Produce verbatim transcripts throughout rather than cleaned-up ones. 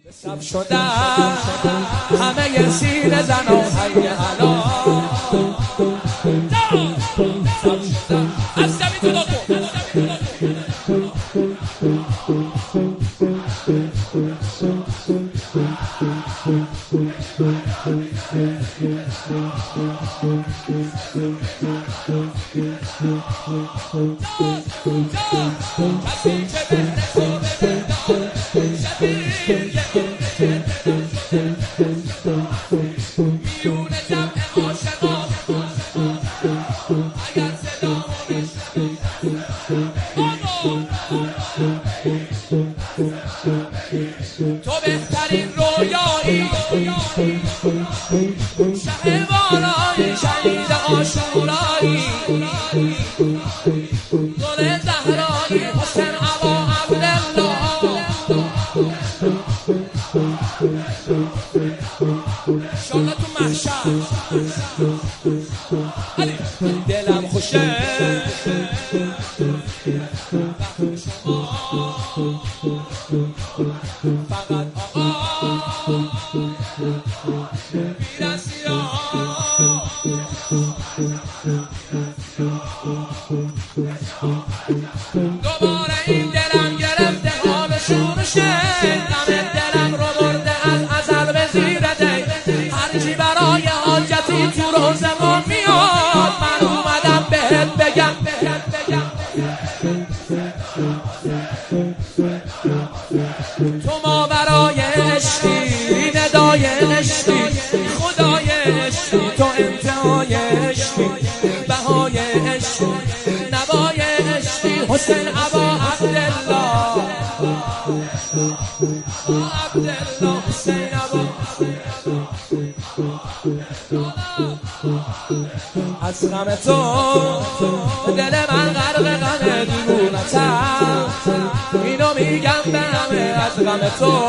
سب شدن همه سینه زن و حی حلا سب شدن از زمین جدا کن کسی که بهره تو ببندان شبیه میون جمع عاشقان اگر صدا تو بهترین رویایی شه بالایی شهید عاشورایی گل زهرایی حسین ابا عبدالله انشالله تو محشر دلم خوشه فقط آقا میرسی دوباره این دلم گرفته حال شورشه غم دلم رو برده از ازل به زیر دی هرچی برای حاجتی تو روزمون میاد من اومدم بهت بگم بهت بگم تو ما برای عشقی ندای عشقی خدای عشقی تو انتهای عشقی بهای عشقی نوای عشقی حسین ابا عبدالله عبدالله حسین ابا از غم تو دل من غرق غم دیوونتم اینو میگم به همه از غم تو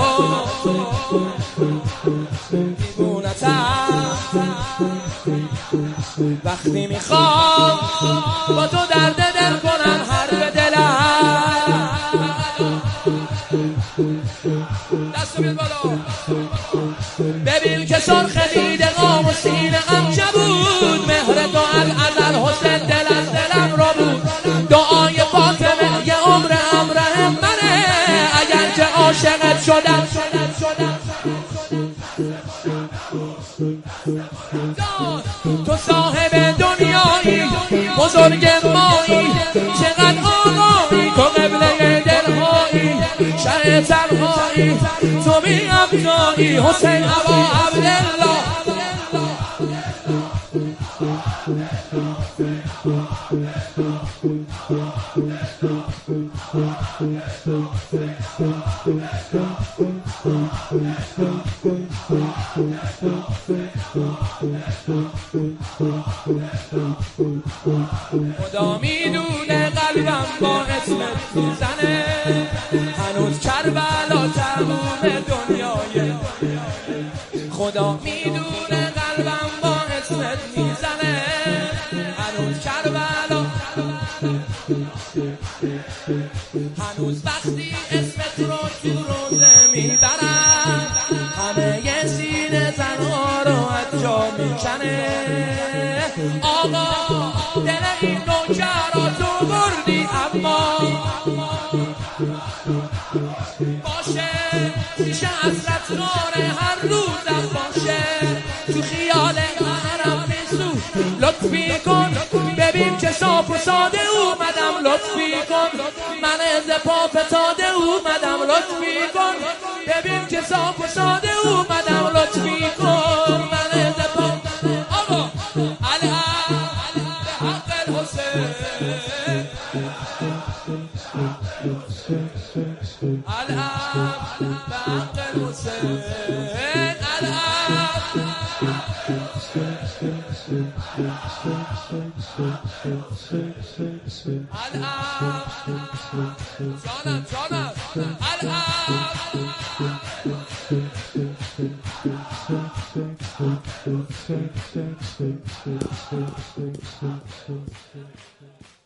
دیوونتم وقتی میخوام با تو درد دل کنم حرف دلم دستو بیاد بالا ببین که سرخ دیده قام و سینه ام بود مهر تو از ازل حسین دل از دلم رو بود دعای فاطمه یه عمر امره منه اگر که عاشقت شدم تو صاحب دنیایی بزرگ مایی چقدر آقایی تو قبله دلهایی شه تنهایی تو بی ابجایی حسین ابا عبدالله خدا میدونه قلبم با اسمت میزنه هنوز کربلا تموم دنیای خدا میدونه قلبم با اسمت میزنه هنوز کربلا هنوز وقتی اسمت رو تو روزه میبرم همه یه سینه زنها رو از جا میکنه آقا دل این نوکر رو تو بردی اما باشه میشه حسرت ناره هر روزم باشه تو خیال حرم میسو لطفی کن ببین که صاف و ساده اومدم لطفی کن من از پا فتاده اومدم لطفی کن ببین که صاف و ساده اومدم لطفی کن من از پا آقا الان به حق الحسین الان به حق الحسین الان جانم جانم الان